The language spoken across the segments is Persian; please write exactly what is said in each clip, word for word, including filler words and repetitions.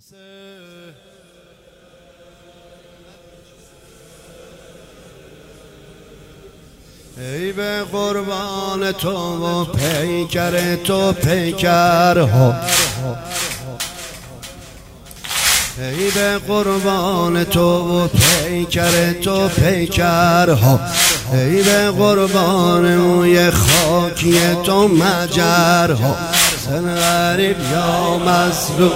ای به قربان تو و پیکر تو پیکرها، ای به قربان تو و پیکر تو پیکرها، ای به قربان موی خاکی تو مجرها. سن غریب یا مظلوم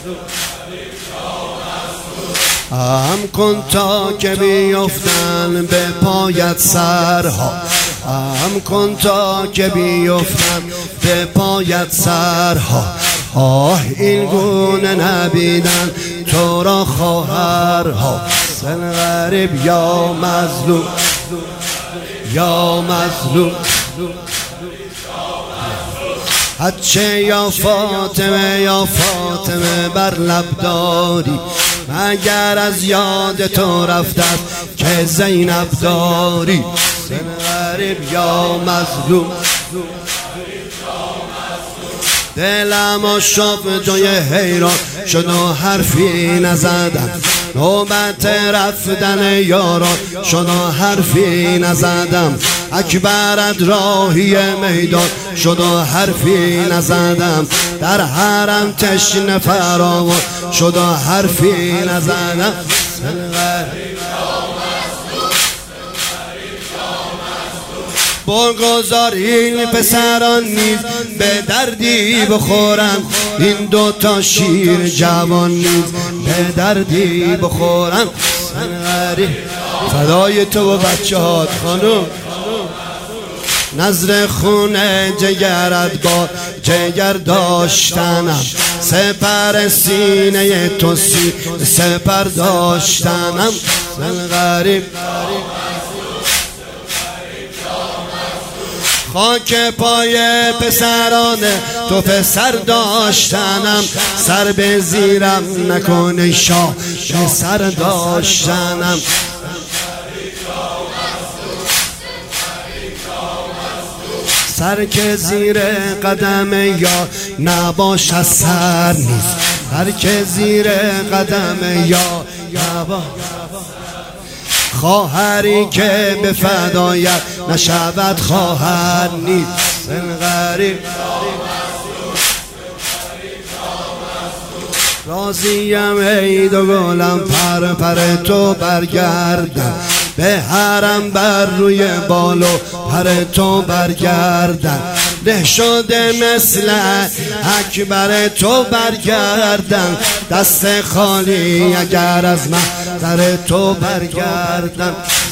ام کن تا که بیفتن به پایت سرها، ام کن تا که بیفتن به پایت سرها. آه این گونه نبیدن تو را خواهرها. سن غریب یا مظلوم یا مظلوم هچه یا فاطمه یا فاطمه بر لب داری، مگر از یاد تو رفته که زینب داری. سن غریب یا مظلوم دلم و شب جای حیران شد و حرفی نزدم، نوبت رفتن یاران شد و حرفی نزدم. اکبرت راهی میدان شد و حرفی نزدم، در حرم تشنه فراوان شد و حرفی نزدم. بگذار این پسران نیز به دردی بخورم، این دوتا شیر جوان نیز به دردی بخورم. سن غریب فدای تو و بچه هات خانم، نظر خونه جگرت با جگر داشتنم، سپر سینه تو سی سپر داشتنم. سن غریب خاک پای پسران تو پسر داشتنم، سر به زیرم نکنه شاه پسر داشتنم. سر که زیر قدم یا نباش از سر نیست، سر که زیر قدم یا نباش. خواهری که به فدایت نشود خواهر نیست. سن غریب راضیم ای دو گلم پر پر تو برگردم، به حرم بر روی بالو پر تو برگردم. ده شده مثل اکبر تو برگردم، دست خالی اگر از محضر تو برگردم.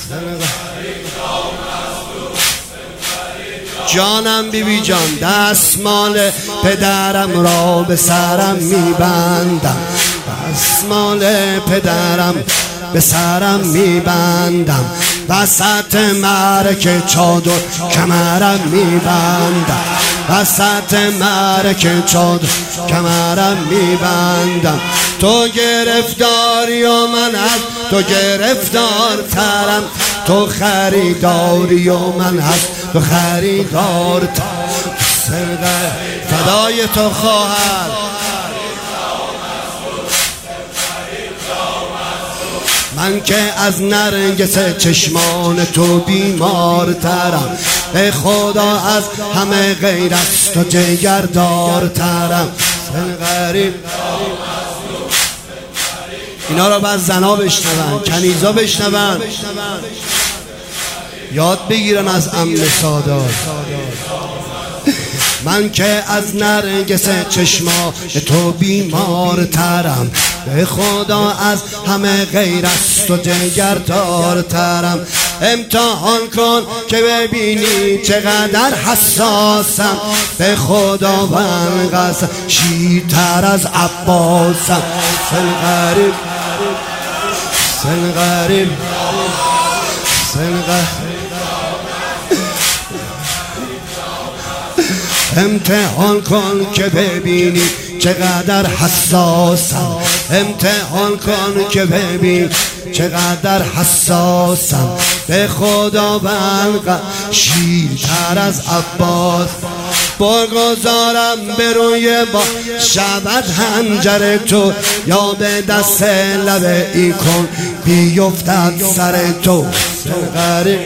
جانم بی بی جان دستمال پدرم را به سرم میبندم، دستمال پدرم به سرم میبندم، وسط معرکه چادر کمرم میبندم، وسط معرکه چادر کمرم میبندم. تو گرفتاری و من از تو گرفتار ترم، تو خریداری و من از تو خریدار ترم. فدای تو خواهر من که از نرگس چشمان تو بیمار ترم، به خدا از همه غیر از تو جگردار ترم. سن غریب اینا رو باز زنا بشنون، کنیزا بشنون، یاد بگیرن از امن سادات. من که از نرگس چشما تو بیمار ترم، به خدا از همه غیر از تو جگردار ترم. امتحان کن که ببینی چقدر حساسم، به خدا من قسم شیرتر از عباسم. سن غریب سن غریب سن غریب امتحان کن که ببینی چقدر حساسم، امتحان کن که ببین چقدر حساسم. به خدا من شیرتر از عباس. برگذارم به روی با شود هنجر تو، یا به دست لبه ای کن بیفتد سر تو. غریب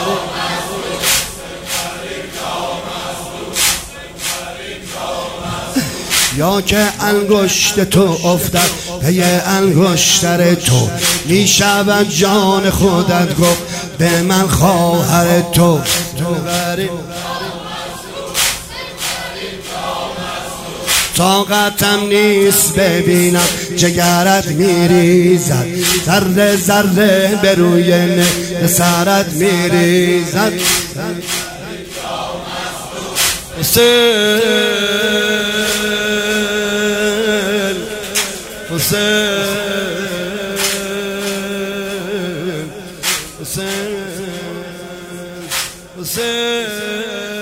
یا که انگشت تو افتد پی انگشتر تو، می شود جان خودت گفت به من خواهر تو. طاقتم نیست ببینم جگرت میریزد، ذره ذره به روی سرت میریزد. حسین حسین حسین حسین